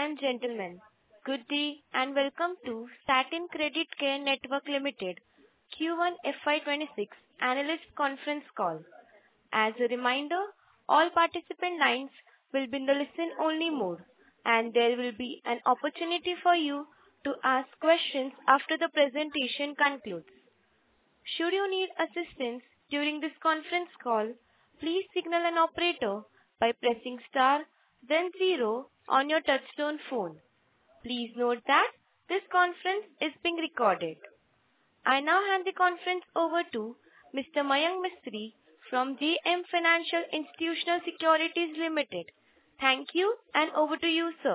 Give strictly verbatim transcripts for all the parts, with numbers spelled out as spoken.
and gentlemen, good day and welcome to Satin Creditcare Network Limited Q one F Y twenty-six Analyst Conference Call. As a reminder, all participant lines will be in the listen-only mode, and there will be an opportunity for you to ask questions after the presentation concludes. Should you need assistance during this conference call, please signal an operator by pressing star, then zero on your touchtone phone. Please note that this conference is being recorded. I now hand the conference over to Mister Mayank Mistry from J M Financial Institutional Securities Limited. Thank you, and over to you, sir.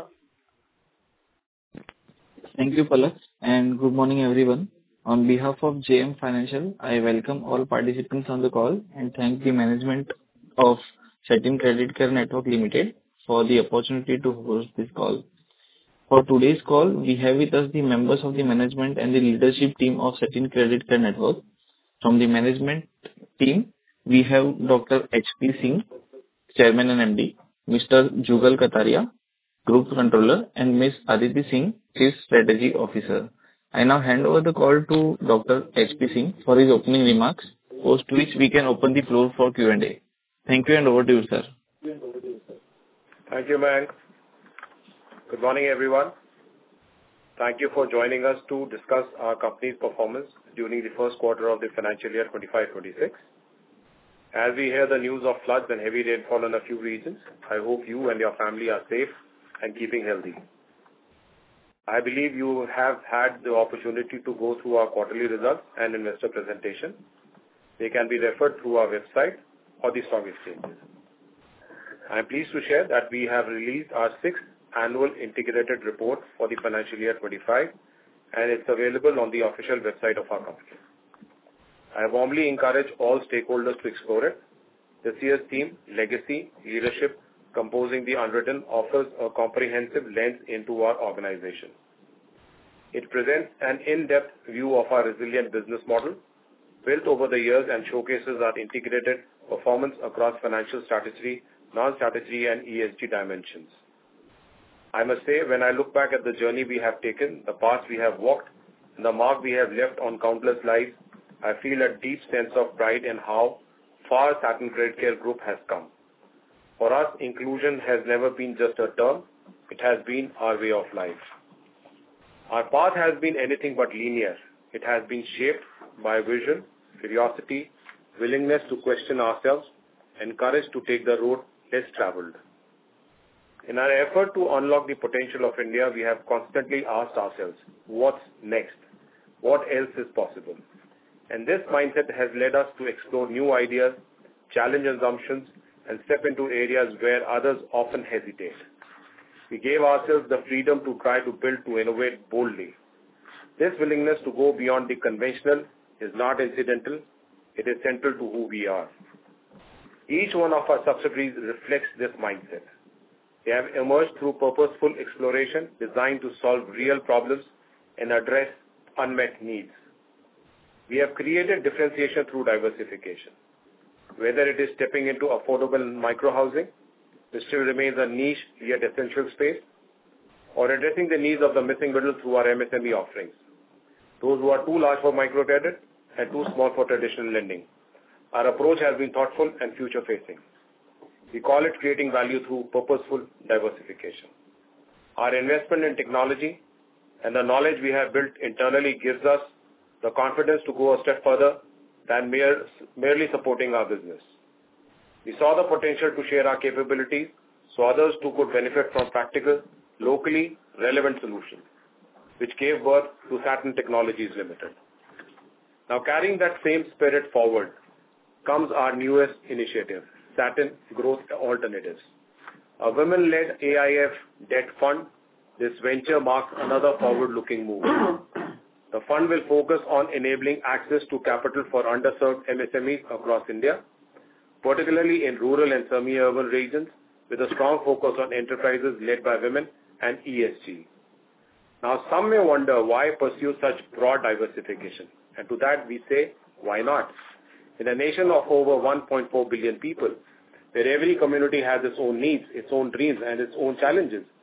Thank you, Palak, and good morning, everyone. On behalf of J M Financial, I welcome all participants on the call and thank the management of Satin Creditcare Network Limited for the opportunity to host this call. For today's call, we have with us the members of the management and the leadership team of Satin Creditcare Network. From the management team, we have Doctor H P Singh, Chairman and M D, Mister Jugal Kataria, Group Controller, and Miss Aditi Singh, Chief Strategy Officer. I now hand over the call to Doctor H P Singh for his opening remarks, post which we can open the floor for Q and A. Thank you, and over to you, sir. Thank you, Mayank. Good morning, everyone. Thank you for joining us to discuss our company's performance during the first quarter of the financial year twenty-five twenty-six. As we hear the news of floods and heavy rainfall in a few regions, I hope you and your family are safe and keeping healthy. I believe you have had the opportunity to go through our quarterly results and investor presentation. They can be referred through our website or the stock exchanges. I am pleased to share that we have released our sixth annual integrated report for the financial year twenty-five, and it's available on the official website of our company. I warmly encourage all stakeholders to explore it. This year's theme, Legacy, Leadership, Composing the Unwritten, offers a comprehensive lens into our organization. It presents an in-depth view of our resilient business model, built over the years, and showcases our integrated performance across financial strategy, non-strategy, and E S G dimensions. I must say, when I look back at the journey we have taken, the path we have walked, and the mark we have left on countless lives, I feel a deep sense of pride in how far Satin Creditcare Group has come. For us, inclusion has never been just a term, it has been our way of life. Our path has been anything but linear. It has been shaped by vision, curiosity, willingness to question ourselves, and courage to take the road less traveled. In our effort to unlock the potential of India, we have constantly asked ourselves, what's next? What else is possible? And this mindset has led us to explore new ideas, challenge assumptions, and step into areas where others often hesitate. We gave ourselves the freedom to try to build, to innovate boldly. This willingness to go beyond the conventional is not incidental, it is central to who we are. Each one of our subsidiaries reflects this mindset. They have emerged through purposeful exploration designed to solve real problems and address unmet needs. We have created differentiation through diversification. Whether it is stepping into affordable micro-housing, which still remains a niche yet essential space, or addressing the needs of the missing middle through our M S M E offerings, those who are too large for micro-credit and too small for traditional lending. Our approach has been thoughtful and future-facing. We call it creating value through purposeful diversification. Our investment in technology and the knowledge we have built internally gives us the confidence to go a step further than mere, merely supporting our business. We saw the potential to share our capabilities so others too could benefit from practical, locally relevant solutions, which gave birth to Satin Technologies Limited. Now, carrying that same spirit forward comes our newest initiative, Satin Growth Alternatives. A women-led A I F debt fund, this venture marks another forward-looking move. The fund will focus on enabling access to capital for underserved M S M Es across India, particularly in rural and semi-urban regions, with a strong focus on enterprises led by women and E S G. Now, some may wonder why pursue such broad diversification, and to that we say, why not? In a nation of over one point four billion people, where every community has its own needs, its own dreams, and its own challenges,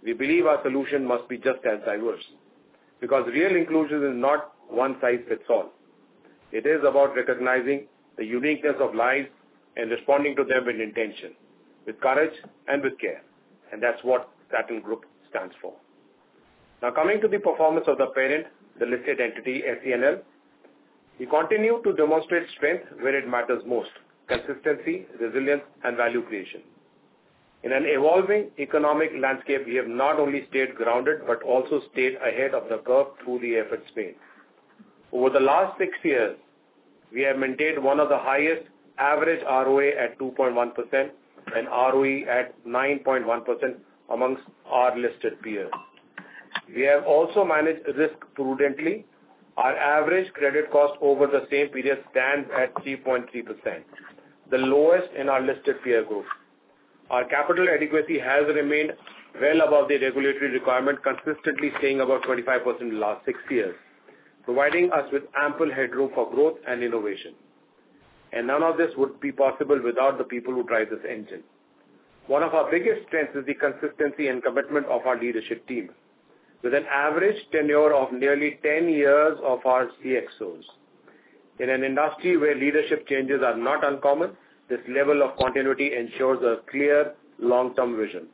we believe our solution must be just as diverse, because real inclusion is not one size fits all. It is about recognizing the uniqueness of lives and responding to them with intention, with courage and with care. And that's what Satin Group stands for. Now coming to the performance of the parent, the listed entity S E N L, we continue to demonstrate strength where it matters most: consistency, resilience, and value creation. In an evolving economic landscape, we have not only stayed grounded but also stayed ahead of the curve through the efforts made. Over the last six years, we have maintained one of the highest average R O A at two point one percent and R O E at nine point one percent amongst our listed peers. We have also managed risk prudently. Our average credit cost over the same period stands at three point three percent, the lowest in our listed peer group. Our capital adequacy has remained well above the regulatory requirement, consistently staying above twenty-five percent in the last six years, providing us with ample headroom for growth and innovation. And none of this would be possible without the people who drive this engine. One of our biggest strengths is the consistency and commitment of our leadership team, with an average tenure of nearly ten years of our C X Os. In an industry where leadership changes are not uncommon, this level of continuity ensures a clear long-term vision.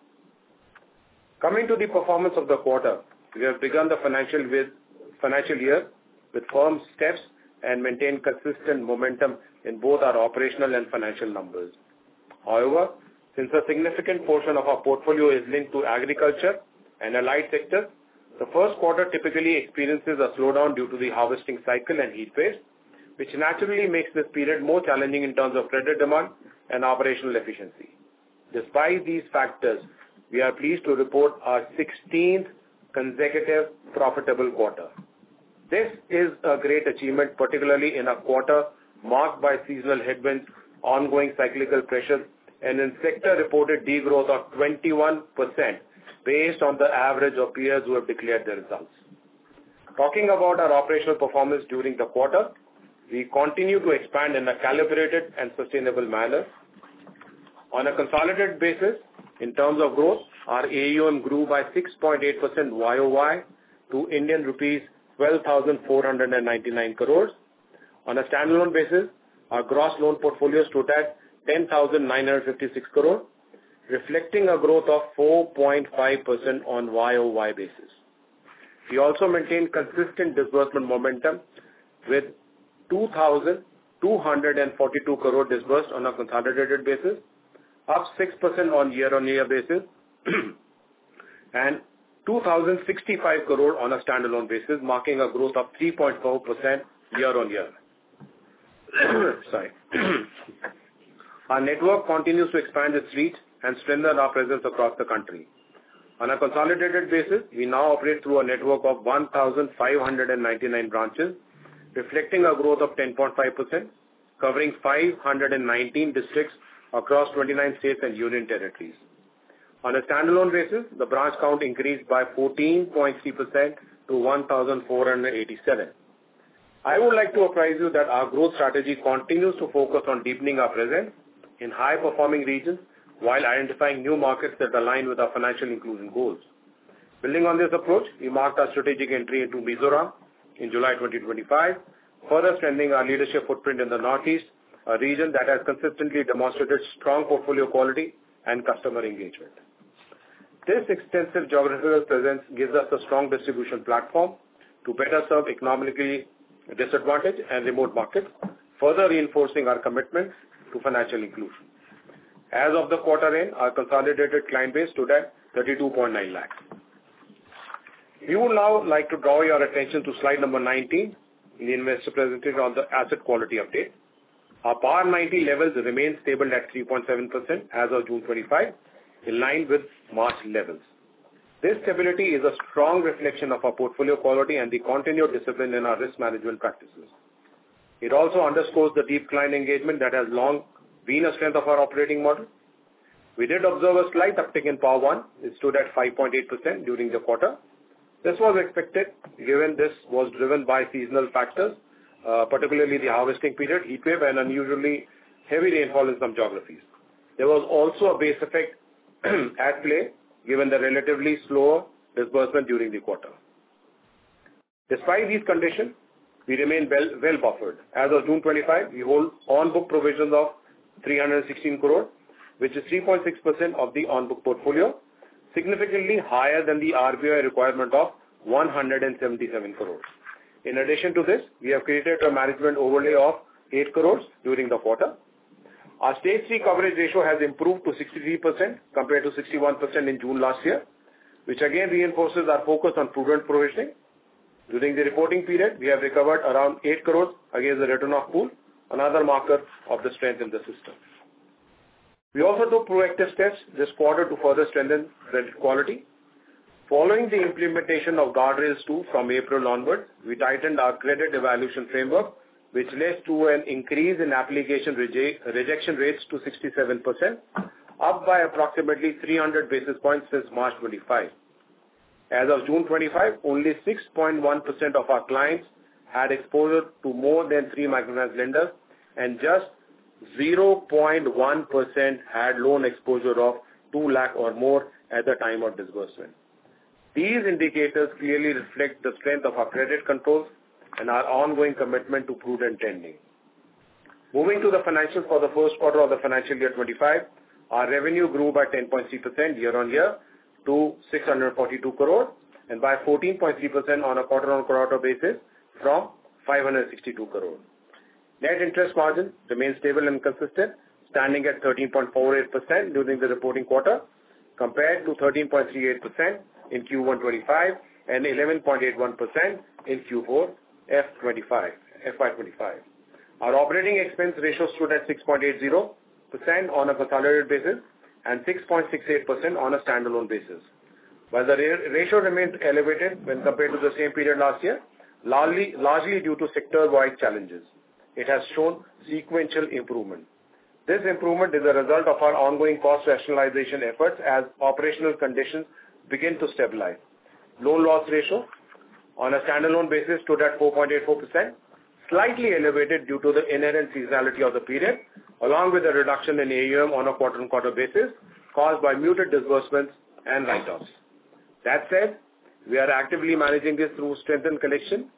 Coming to the performance of the quarter, we have begun the financial, with, financial year with firm steps and maintained consistent momentum in both our operational and financial numbers. However, since a significant portion of our portfolio is linked to agriculture and allied sectors, the first quarter typically experiences a slowdown due to the harvesting cycle and heat waves, which naturally makes this period more challenging in terms of credit demand and operational efficiency. Despite these factors, we are pleased to report our sixteenth consecutive profitable quarter. This is a great achievement, particularly in a quarter marked by seasonal headwinds, ongoing cyclical pressures, and in sector-reported degrowth of twenty-one percent based on the average of peers who have declared their results. Talking about our operational performance during the quarter, we continue to expand in a calibrated and sustainable manner. On a consolidated basis, in terms of growth, our A U M grew by six point eight percent Y O Y to Indian rupees twelve thousand four hundred ninety-nine crores. On a standalone basis, our gross loan portfolio stood at ten thousand nine hundred fifty-six crores, reflecting a growth of four point five percent on Y O Y basis. We also maintained consistent disbursement momentum with two thousand two hundred forty-two crore disbursed on a consolidated basis, up six percent on year-on-year basis, and two thousand sixty-five crore on a standalone basis, marking a growth of three point four percent year-on-year. Sorry. Our network continues to expand its reach and strengthen our presence across the country. On a consolidated basis, we now operate through a network of one thousand five hundred ninety-nine branches, reflecting a growth of ten point five percent, covering five hundred nineteen districts across twenty-nine states and union territories. On a standalone basis, the branch count increased by fourteen point three percent to one thousand four hundred eighty-seven. I would like to apprise you that our growth strategy continues to focus on deepening our presence in high-performing regions while identifying new markets that align with our financial inclusion goals. Building on this approach, we marked our strategic entry into Mizoram in July twenty twenty-five, further strengthening our leadership footprint in the Northeast, a region that has consistently demonstrated strong portfolio quality and customer engagement. This extensive geographical presence gives us a strong distribution platform to better serve economically disadvantaged and remote markets, further reinforcing our commitment to financial inclusion. As of the quarter end, our consolidated client base stood at thirty-two point nine lakhs. We would now like to draw your attention to slide number nineteen in the investor presentation on the asset quality update. Our P A R ninety levels remain stable at three point seven percent as of June twenty-fifth, in line with March levels. This stability is a strong reflection of our portfolio quality and the continued discipline in our risk management practices. It also underscores the deep client engagement that has long been a strength of our operating model. We did observe a slight uptick in P A R one. It stood at five point eight percent during the quarter. This was expected, given this was driven by seasonal factors, uh, particularly the harvesting period, heat wave, and unusually heavy rainfall in some geographies. There was also a base effect at play, given the relatively slower disbursement during the quarter. Despite these conditions, we remain well, well buffered. As of June twenty-fifth, we hold on-book provisions of three hundred sixteen crore, which is three point six percent of the on-book portfolio, significantly higher than the R B I requirement of one hundred seventy-seven crore. In addition to this, we have created a management overlay of eight crores during the quarter. Our stage three coverage ratio has improved to sixty-three percent compared to sixty-one percent in June last year, which again reinforces our focus on prudent provisioning. During the reporting period, we have recovered around eight crores against the written-off pool, another marker of the strength in the system. We also took proactive steps this quarter to further strengthen credit quality. Following the implementation of Guardrails two from April onwards, we tightened our credit evaluation framework, which led to an increase in application reje- rejection rates to sixty-seven percent, up by approximately three hundred basis points since March twenty-fifth. As of June twenty-fifth, only six point one percent of our clients had exposure to more than three microfinance lenders, and just zero point one percent had loan exposure of two lakh or more at the time of disbursement. These indicators clearly reflect the strength of our credit controls and our ongoing commitment to prudent lending. Moving to the financials for the first quarter of the financial year twenty-five, our revenue grew by ten point three percent year-on-year to six hundred forty-two crore and by fourteen point three percent on a quarter-on-quarter basis from five hundred sixty-two crore. Net interest margin remains stable and consistent, standing at thirteen point four eight percent during the reporting quarter, compared to thirteen point three eight percent in Q one twenty-five and eleven point eight one percent in Q four F twenty-five, F Y twenty-five. Our operating expense ratio stood at six point eight zero percent on a consolidated basis and six point six eight percent on a standalone basis. While the ratio remains elevated when compared to the same period last year, largely, largely due to sector-wide challenges, it has shown sequential improvement. This improvement is a result of our ongoing cost rationalization efforts as operational conditions begin to stabilize. Loan loss ratio on a standalone basis stood at four point eight four percent, slightly elevated due to the inherent seasonality of the period, along with a reduction in A U M on a quarter-on-quarter basis caused by muted disbursements and write-offs. That said, we are actively managing this through strengthened collection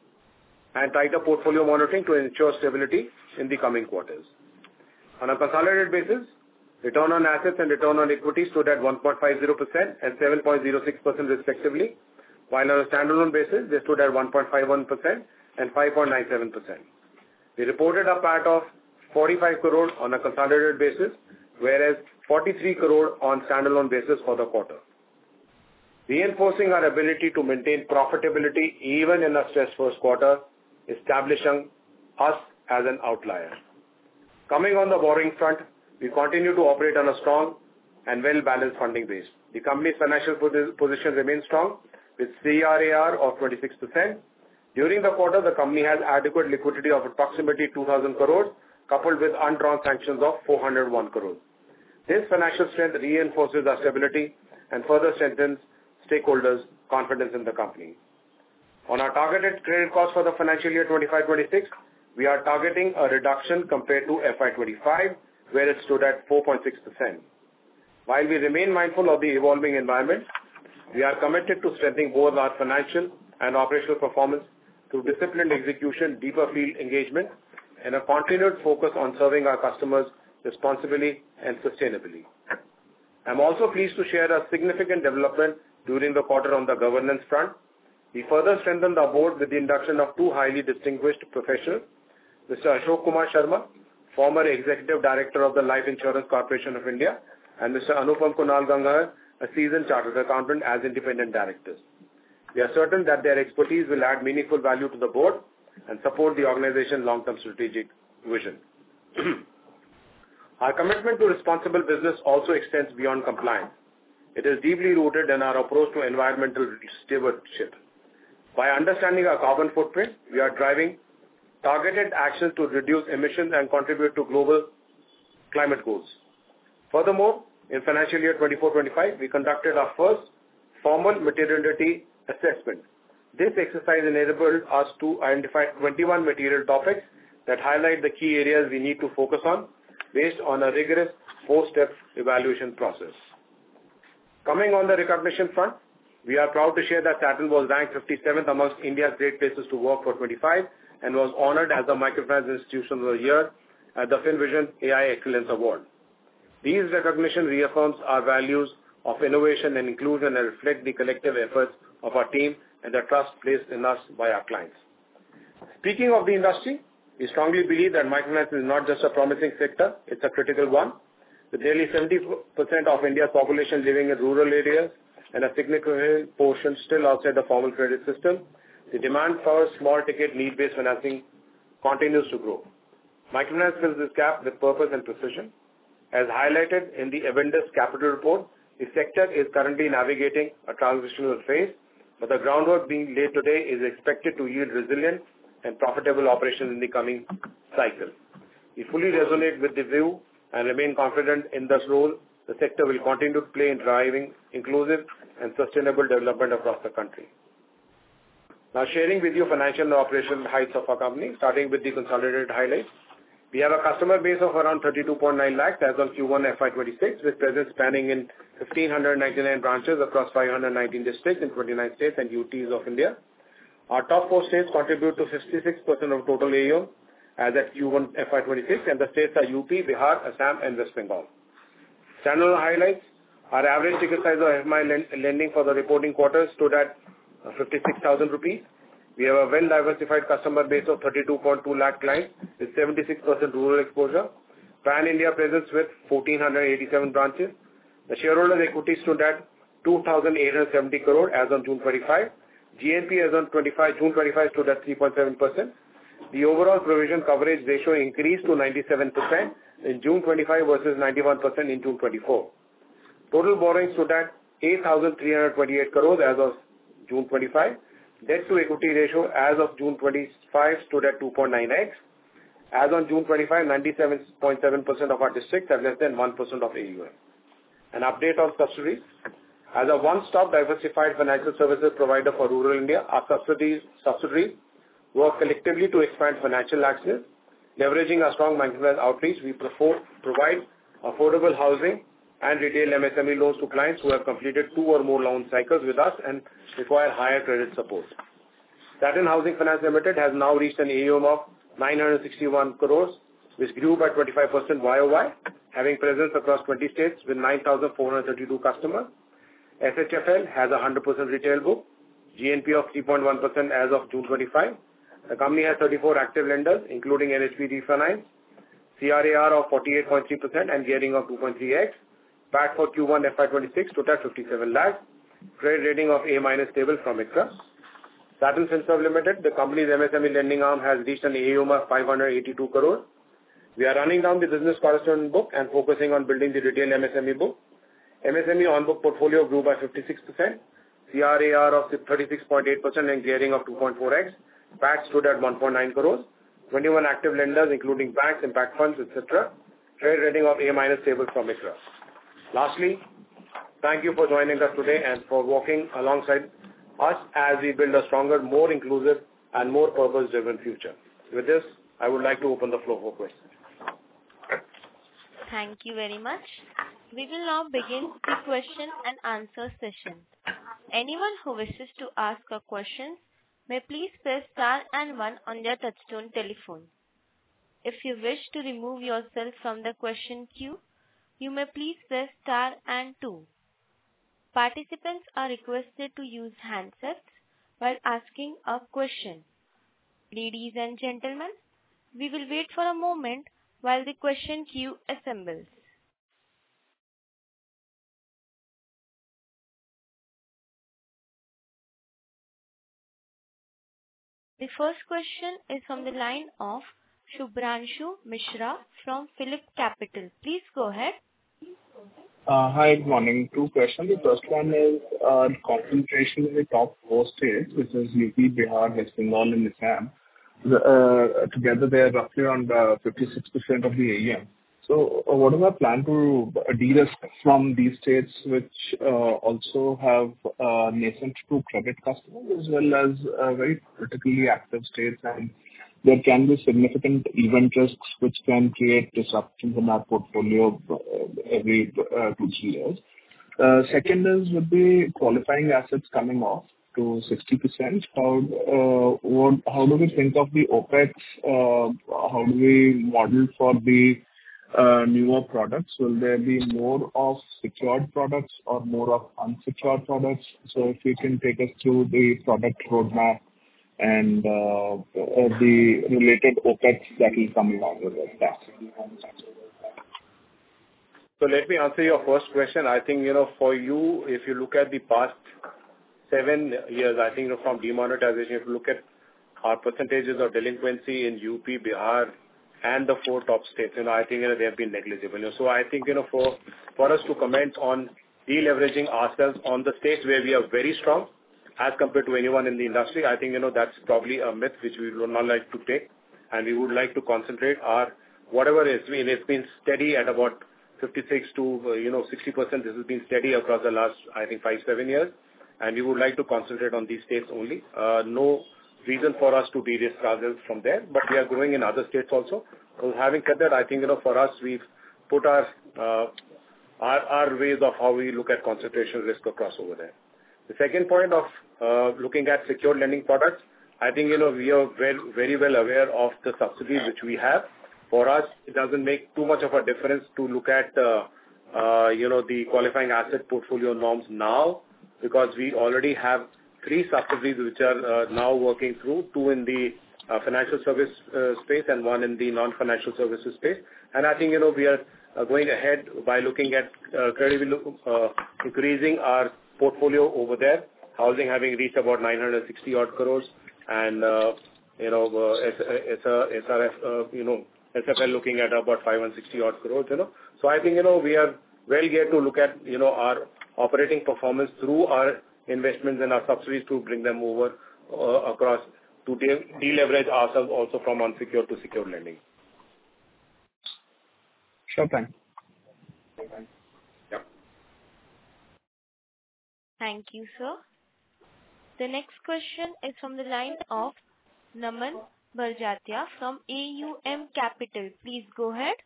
and tighter portfolio monitoring to ensure stability in the coming quarters. On a consolidated basis, return on assets and return on equity stood at one point five zero percent and seven point zero six percent respectively, while on a standalone basis, they stood at one point five one percent and five point nine seven percent. We reported a P A T of forty-five crore on a consolidated basis, whereas forty-three crore on standalone basis for the quarter, reinforcing our ability to maintain profitability even in a stressed first quarter, establishing us as an outlier. Coming on the borrowing front, we continue to operate on a strong and well-balanced funding base. The company's financial position remains strong with C R A R of twenty-six percent. During the quarter, the company has adequate liquidity of approximately two thousand crores, coupled with undrawn sanctions of four hundred one crores. This financial strength reinforces our stability and further strengthens stakeholders' confidence in the company. On our targeted credit cost for the financial year twenty-five twenty-six, we are targeting a reduction compared to F Y twenty-five, where it stood at four point six percent. While we remain mindful of the evolving environment, we are committed to strengthening both our financial and operational performance through disciplined execution, deeper field engagement, and a continued focus on serving our customers responsibly and sustainably. I'm also pleased to share a significant development during the quarter on the governance front. We further strengthened our board with the induction of two highly distinguished professionals, Mister Ashok Kumar Sharma, former Executive Director of the Life Insurance Corporation of India, and Mister Anupam Kunal Gangar, a seasoned chartered accountant, as independent directors. We are certain that their expertise will add meaningful value to the board and support the organization's long-term strategic vision. Our commitment to responsible business also extends beyond compliance. It is deeply rooted in our approach to environmental stewardship. By understanding our carbon footprint, we are driving targeted actions to reduce emissions and contribute to global climate goals. Furthermore, in financial year twenty-four twenty-five, we conducted our first formal materiality assessment. This exercise enabled us to identify twenty-one material topics that highlight the key areas we need to focus on based on a rigorous four-step evaluation process. Coming on the recognition front, we are proud to share that Satin was ranked fifty-seventh amongst India's great places to work for twenty-five and was honored as the Microfinance Institution of the Year at the FinVision A I Excellence Award. These recognition reaffirms our values of innovation and inclusion and reflect the collective efforts of our team and the trust placed in us by our clients. Speaking of the industry, we strongly believe that microfinance is not just a promising sector, it's a critical one. With nearly seventy percent of India's population living in rural areas and a significant portion still outside the formal credit system, the demand for small-ticket need-based financing continues to grow. Microfinance fills this gap with purpose and precision. As highlighted in the Avendus Capital Report, the sector is currently navigating a transitional phase, but the groundwork being laid today is expected to yield resilient and profitable operations in the coming cycle. We fully resonate with the view and remain confident in this role the sector will continue to play in driving inclusive and sustainable development across the country. Now, sharing with you financial and operational heights of our company, starting with the consolidated highlights. We have a customer base of around thirty-two point nine lakhs as on Q one F Y twenty-six, with presence spanning in one thousand five hundred ninety-nine branches across five hundred nineteen districts in twenty-nine states and U Ts of India. Our top four states contribute to fifty-six percent of total A U M as at Q one F Y twenty-six, and the states are U P, Bihar, Assam, and West Bengal. Standalone highlights: our average ticket size of F M I lending for the reporting quarter stood at fifty-six thousand rupees. We have a well-diversified customer base of thirty-two point two lakh clients with seventy-six percent rural exposure. Pan-India presence with one thousand four hundred eighty-seven branches. The shareholders' equity stood at two thousand eight hundred seventy crore as on June twenty-fifth. G N P as on June twenty-fifth stood at three point seven percent. The overall provision coverage ratio increased to ninety-seven percent in June twenty-fifth versus ninety-one percent in June twenty-four. Total borrowings stood at eight thousand three hundred twenty-eight crore as of June twenty-fifth. Debt to equity ratio as of June twenty-fifth stood at two point nine x. As on June twenty-fifth, ninety-seven point seven percent of our districts have less than one percent of A U M. An update on subsidiaries. As a one-stop diversified financial services provider for rural India, our subsidiaries, subsidiaries work collectively to expand financial access. Leveraging our strong microfinance outreach, we provide affordable housing and retail M S M E loans to clients who have completed two or more loan cycles with us and require higher credit support. Satin Housing Finance Limited has now reached an A U M of nine hundred sixty-one crores, which grew by twenty-five percent Y O Y, having presence across twenty states with nine thousand four hundred thirty-two customers. S H F L has a one hundred percent retail book, G N P of three point one percent as of June twenty-fifth. The company has thirty-four active lenders, including N H B Refinance, C R A R of forty-eight point three percent and gearing of two point three x. P A T for Q one F Y twenty-six stood at fifty-seven lakhs. Credit rating of A minus stable from ICRA. Satin Finserv Limited, the company's M S M E lending arm, has reached an A U M of five hundred eighty-two crore. We are running down the business correspondent book and focusing on building the retail M S M E book. M S M E on-book portfolio grew by fifty-six percent, C R A R of thirty-six point eight percent and gearing of two point four x. P A T stood at one point nine crores. twenty-one active lenders, including banks, impact funds, et cetera. Credit rating of A minus stable from ICRA. Lastly, thank you for joining us today and for walking alongside us as we build a stronger, more inclusive, and more purpose-driven future. With this, I would like to open the floor for questions. Thank you very much. We will now begin the question and answer session. Anyone who wishes to ask a question may please press star and one on their touchtone telephone. If you wish to remove yourself from the question queue, you may please press star and two. Participants are requested to use handsets while asking a question. Ladies and gentlemen, we will wait for a moment while the question queue assembles. The first question is from the line of Shubhranshu Mishra from Phillip Capital. Please go ahead. Uh, hi, good morning. Two questions. The first one is uh, concentration in the top four states, which is U P, Bihar, West Bengal, and Assam. The, uh, together, they are roughly around uh, fifty-six percent of the A U M. So, uh, what is our plan to de-risk from these states, which uh, also have uh, nascent to credit customers, as well as uh, very politically active states, and there can be significant event risks which can create disruptions in our portfolio uh, every uh, two, three years. Uh, Second is with the qualifying assets coming off to sixty percent, how uh, what how do we think of the OpEx? uh, How do we model for the uh, newer products? Will there be more of secured products or more of unsecured products? So if you can take us through the product roadmap and uh, uh, the related OpEx that will come along with it. Thanks. So let me answer your first question. I think, you know, for you, if you look at the past seven years, I think, you know, from demonetization, if you look at our percentages of delinquency in U P, Bihar, and the four top states, you know, I think, you know, they have been negligible. You know, so I think, you know, for, for us to comment on deleveraging ourselves on the states where we are very strong as compared to anyone in the industry, I think, you know, that's probably a myth which we would not like to take. And we would like to concentrate our, whatever it is, I mean, it's been steady at about fifty-six to, uh, you know, sixty percent. This has been steady across the last, I think, five, seven years. And we would like to concentrate on these states only. Uh, no reason for us to de-risk ourselves from there, but we are growing in other states also. So having said that, I think, you know, for us, we've put our, uh, our, our ways of how we look at concentration risk across over there. The second point of uh, looking at secured lending products, I think, you know, we are very, very well aware of the subsidies which we have. For us, it doesn't make too much of a difference to look at, uh, uh, you know, the qualifying asset portfolio norms now, because we already have three subsidiaries which are uh, now working through, two in the uh, financial service uh, space and one in the non-financial services space. And I think, you know, we are uh, going ahead by looking at uh, credibly uh, increasing our portfolio over there. Housing having reached about nine hundred sixty odd crores, and uh, you know, uh, S R F, uh, you know, S F L looking at about five hundred sixty odd crores, you know. So I think, you know, we are well geared to look at, you know, our operating performance through our investments and our subsidies to bring them over uh, across to de- deleverage ourselves also from unsecured to secured lending. Sure, thanks. Yeah. Thank you, sir. The next question is from the line of Naman Barjatya from A U M Capital. Please go ahead.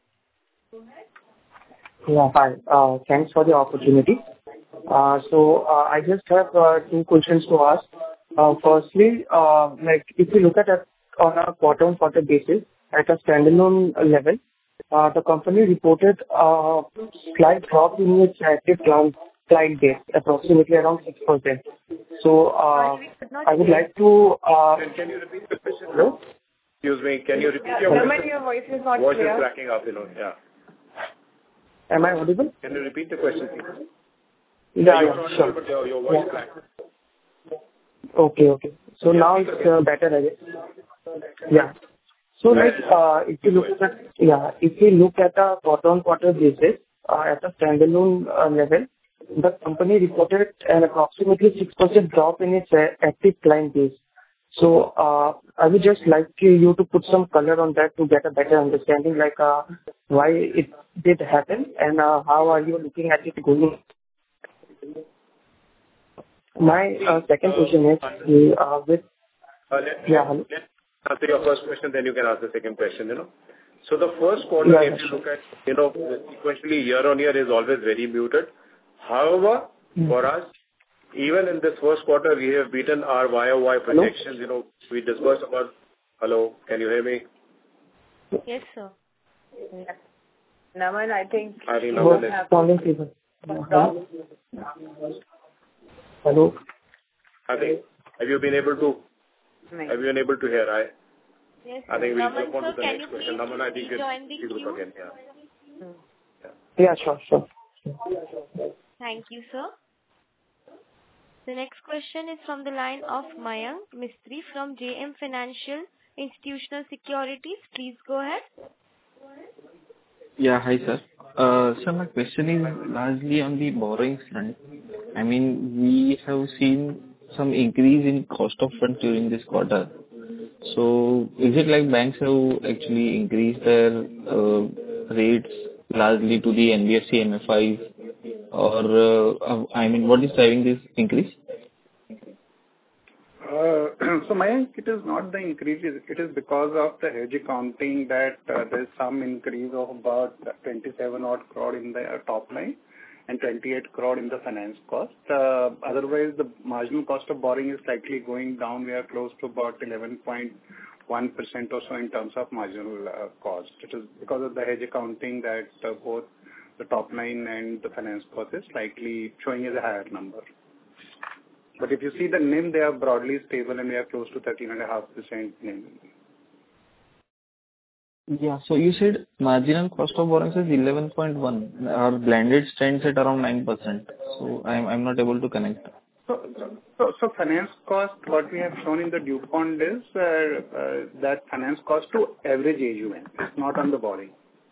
Yeah, hi. Uh, Thanks for the opportunity. Uh, So, uh, I just have uh, two questions to ask. Uh, Firstly, uh, like, if you look at it on a quarter-on-quarter basis, at a standalone level, uh, the company reported a slight drop in its active client client base, approximately around six percent. So, uh, I would like to... uh, Can, can you repeat the question? Hello? Excuse me, can you repeat Yeah, your Naman, question? your voice is not Voice clear. is cracking up, you know, yeah. Am I audible? Can you repeat the question, please? Yeah, you're yeah, audible, sure. but your, your voice Yeah. cracked. Okay, okay. So now it's uh, better, I guess. Yeah. So like, uh, if you look at, yeah, if you look at a quarter-on-quarter basis, uh, at a standalone uh, level, the company reported an approximately six percent drop in its uh, active client base. So, uh, I would just like you to put some color on that to get a better understanding, like, uh, why it did happen and uh, how are you looking at it going. My uh, second question is, uh, with... Uh, let, Yeah, let, hello? let answer your first question, then you can ask the second question, you know. So the first quarter, Yeah, if you sure. look at, you know, sequentially year-on-year is always very muted. However, Mm. for us, even in this first quarter, we have beaten our Y O Y projections. You know, we disbursed about... Hello, can you hear me? Yes, sir. Yeah. Naman, I think I think you Naman is... have Calling people. Hello? Hello? I think, have you been able to, have you been able to hear? I, Yes, I think we'll Naman, jump on to sir, the can next you question. please Naman, I think rejoin the you queue? again, yeah. Yeah, sure, sure. Thank you, sir. The next question is from the line of Mayank Mistry from J M Financial Institutional Securities. Please go ahead. Yeah, hi, sir. Uh, So my question is largely on the borrowing front. I mean, we have seen some increase in cost of funds during this quarter. So is it like banks have actually increased their uh, rates largely to the N B F C M F Is, or, uh, I mean, what is driving this increase? Uh, So Mayank, it is not the increase, it is because of the hedge accounting that uh, there is some increase of about twenty-seven odd crore in the top line. and twenty-eight crore in the finance cost. Uh, otherwise, the marginal cost of borrowing is slightly going down. We are close to about eleven point one percent or so in terms of marginal uh, cost. It is because of the hedge accounting that uh, both the top line and the finance cost is slightly showing as a higher number. But if you see the N I M, they are broadly stable and we are close to thirteen point five percent N I M. Yeah. So you said marginal cost of borrowings is eleven point one. Our blended stands at around nine percent. So I'm I'm not able to connect. So, so, so finance cost, what we have shown in the DuPont is uh, uh, that finance cost to average A U M. It's not on the borrowing.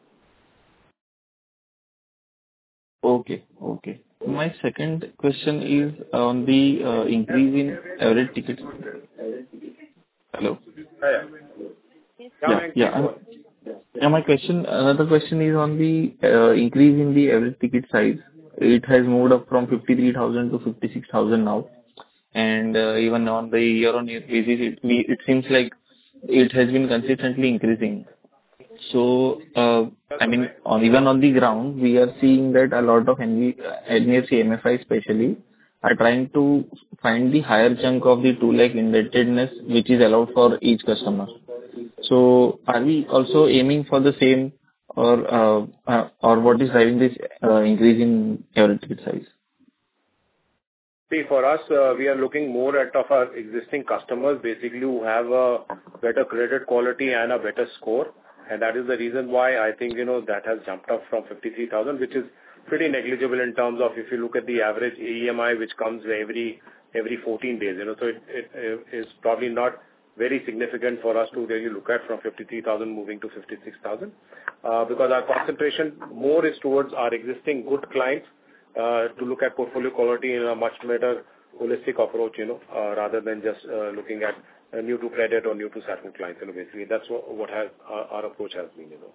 Okay. Okay. My second question is on the uh, increase in average ticket. Hello? Yeah. Yeah. Yeah. I'm- Yeah, my question, another question is on the uh, increase in the average ticket size. It has moved up from fifty-three thousand to fifty-six thousand now. And uh, even on the year-on-year basis, it we- it seems like it has been consistently increasing. So, uh, I mean, on even on the ground, we are seeing that a lot of N B N B F C M F I especially are trying to find the higher chunk of the two lakh indebtedness which is allowed for each customer. So are we also aiming for the same, or uh, uh, or what is driving this uh, increase in average ticket size? See, for us, uh, we are looking more at of our existing customers, basically, who have a better credit quality and a better score. And that is the reason why I think, you know, that has jumped up from fifty-three thousand, which is pretty negligible in terms of if you look at the average A E M I, which comes every every fourteen days, you know. So it, it, it is probably not very significant for us to really look at from fifty-three thousand moving to fifty-six thousand, uh, because our concentration more is towards our existing good clients, uh, to look at portfolio quality in a much better holistic approach, you know, uh, rather than just uh, looking at uh, new to credit or new to certain clients. You know, basically that's what, what has our, our approach has been, you know.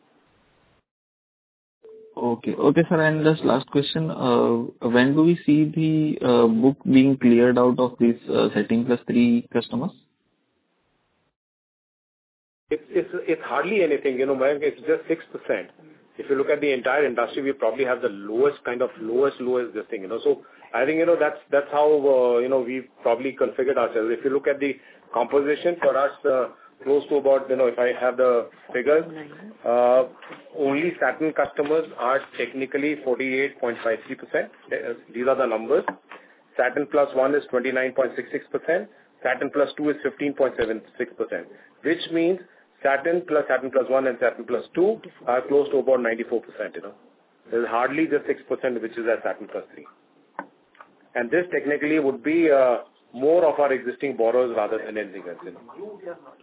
Okay. Okay, sir. And just last question, uh, when do we see the uh, book being cleared out of these uh, setting plus three customers? It's it's it's hardly anything, you know, Mayank. It's just six percent. If you look at the entire industry, we probably have the lowest kind of lowest lowest this thing, you know. So I think, you know, that's that's how uh, you know, we've probably configured ourselves. If you look at the composition for us, uh, close to about, you know, if I have the figures, uh, only Satin customers are technically forty-eight point five three percent. These are the numbers. Satin plus one is twenty-nine point six six percent. Satin plus two is fifteen point seven six percent, which means Satin plus Satin plus one and Satin plus two are close to about ninety-four percent, you know. There's hardly just six percent which is at Satin plus three. And this technically would be uh, more of our existing borrowers rather than anything else, you know.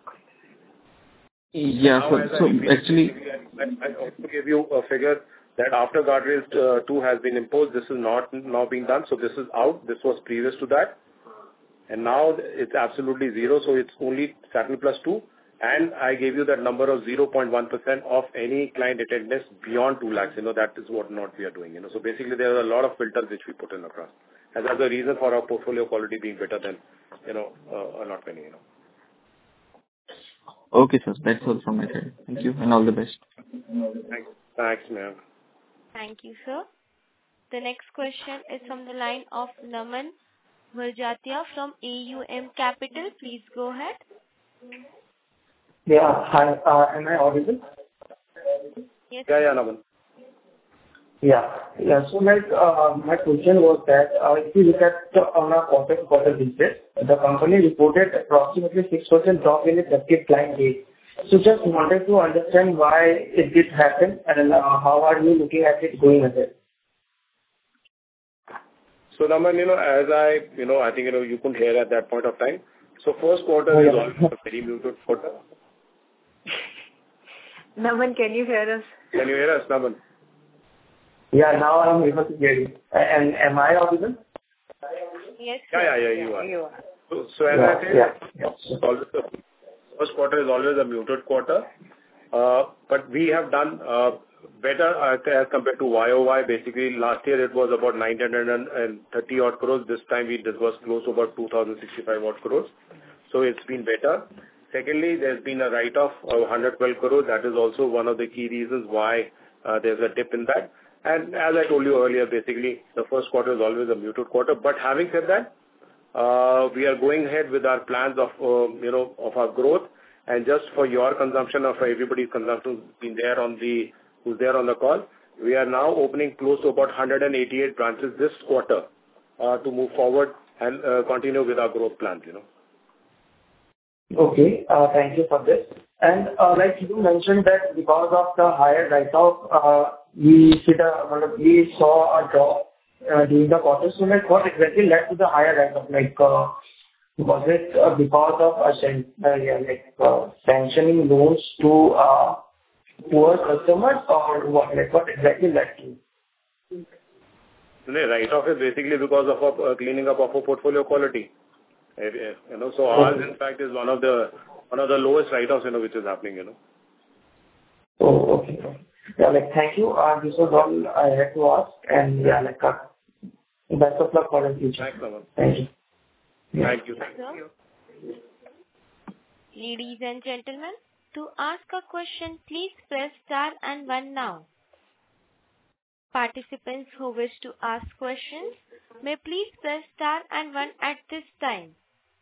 Yeah, Now, so, as I so repeated, actually, I, I also give you a figure that after guardrails uh, two has been imposed, this is not now being done. So this is out. This was previous to that. And now it's absolutely zero. So it's only Satin plus two. And I gave you that number of zero point one percent of any client attendance beyond two lakhs. You know, that is what not we are doing. You know, so basically there are a lot of filters which we put in across. And that's the reason for our portfolio quality being better than, you know, uh, not many, you know. okay, sir. That's all from my side. Thank you and all the best. Thanks. Thanks, ma'am. Thank you, sir. The next question is from the line of Naman Bharjatia from A U M Capital. Please go ahead. Yeah. Hi. Uh, am I audible? Yes. Yeah, yeah, Naman. Yeah. Yeah. So like, uh, my question was that, uh, if you look at the, on a quarter-to-quarter basis, the company reported approximately six percent drop in its active client base. So just wanted to understand why it did happen and uh, how are you looking at it going ahead? So, Naman, you know, as I, you know, I think, you know, you couldn't hear at that point of time. So first quarter Oh, is yeah. always a very muted quarter. Naman, can you hear us? Can you hear us, Naman? Yeah, now I'm able to hear you. And am I audible? Yes, Yeah, sir. yeah, yeah, you are. You are. So, so as Yeah, I said, yeah, yeah. it's always the first quarter is always a muted quarter. Uh, but we have done uh, better uh, as compared to Y O Y. Basically, last year it was about nine hundred thirty odd crores. This time we disbursed close to about two thousand sixty-five odd crores. So it's been better. Secondly, there's been a write-off of one hundred twelve crores. That is also one of the key reasons why uh, there's a dip in that. And as I told you earlier, basically, the first quarter is always a muted quarter. But having said that, uh, we are going ahead with our plans of, uh, you know, of our growth. And just for your consumption or for everybody's consumption been there on the, who's there on the call, we are now opening close to about one hundred eighty-eight branches this quarter uh, to move forward and uh, continue with our growth plans, you know. Okay. Uh, Thank you for this. And uh, like you mentioned that because of the higher write-off, uh, we see the- well, we saw a drop uh, during the quarter. So like what exactly led to the higher write-off? Like, uh, was it uh, because of a san- uh, yeah, like uh, sanctioning loans to uh, poor customers or what? Like what exactly led to? The write-off is basically because of our, uh, cleaning up of our portfolio quality. Uh, You know, so ours, in fact, is one of the one of the lowest write-offs, you know, which is happening, you know. Oh, okay. Okay. Yeah, like, thank you. Uh, This was all I had to ask, and yeah, like, uh, best of luck for the future. Thanks, Naman. Thank you. Yeah. Thank you. Thank Sir, you. ladies and gentlemen, to ask a question, please press star and one now. Participants who wish to ask questions may please press star and one at this time.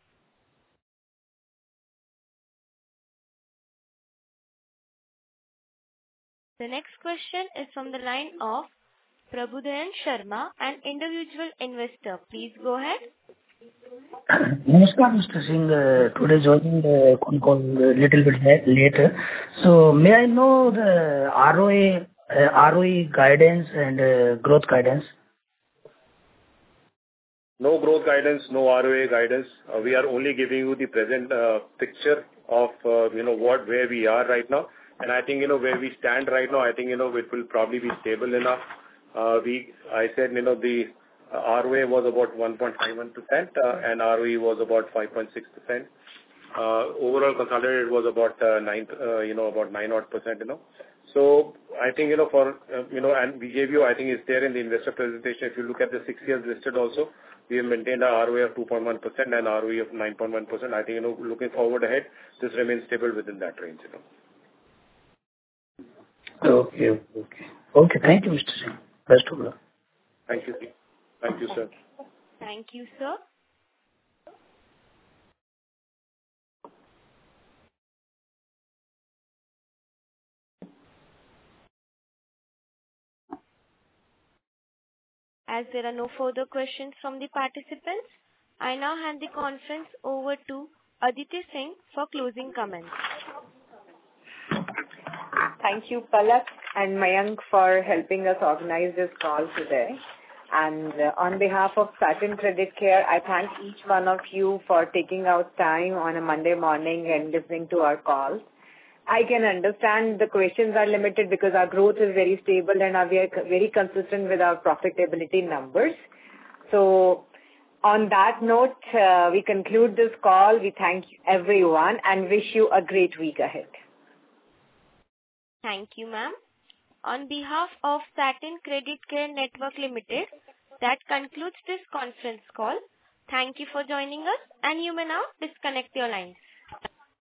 The next question is from the line of Prabhudayan Sharma, an individual investor. Please go ahead. Namaskar, Mister Singh. Uh, Today joining the con call a little bit la- later. So may I know the R O A, uh, R O E guidance and uh, growth guidance? No growth guidance, no R O A guidance. Uh, We are only giving you the present uh, picture of, uh, you know, what, where we are right now. And I think, you know, where we stand right now, I think, you know, it will probably be stable enough. Uh, We, I said, you know, the uh, R O A was about one point five one percent, uh, and R O E was about five point six percent. Uh, Overall consolidated was about uh, nine, uh, you know, about nine odd percent, you know. So I think, you know, for, uh, you know, and we gave you, I think it's there in the investor presentation. If you look at the six years listed also, we have maintained our R O A of two point one percent and R O E of nine point one percent. I think, you know, looking forward ahead, this remains stable within that range, you know. Okay, okay, okay. Okay, thank you, Mister Singh. Best of luck. Thank you. Thank you, sir. Thank you, sir. As there are no further questions from the participants, I now hand the conference over to Aditi Singh for closing comments. Thank you, Palak and Mayank, for helping us organize this call today. And uh, on behalf of Satin Creditcare, I thank each one of you for taking out time on a Monday morning and listening to our call. I can understand the questions are limited because our growth is very stable and we are very consistent with our profitability numbers. So on that note, uh, we conclude this call. We thank everyone and wish you a great week ahead. Thank you, ma'am. On behalf of Satin Creditcare Network Limited, that concludes this conference call. Thank you for joining us, and you may now disconnect your lines.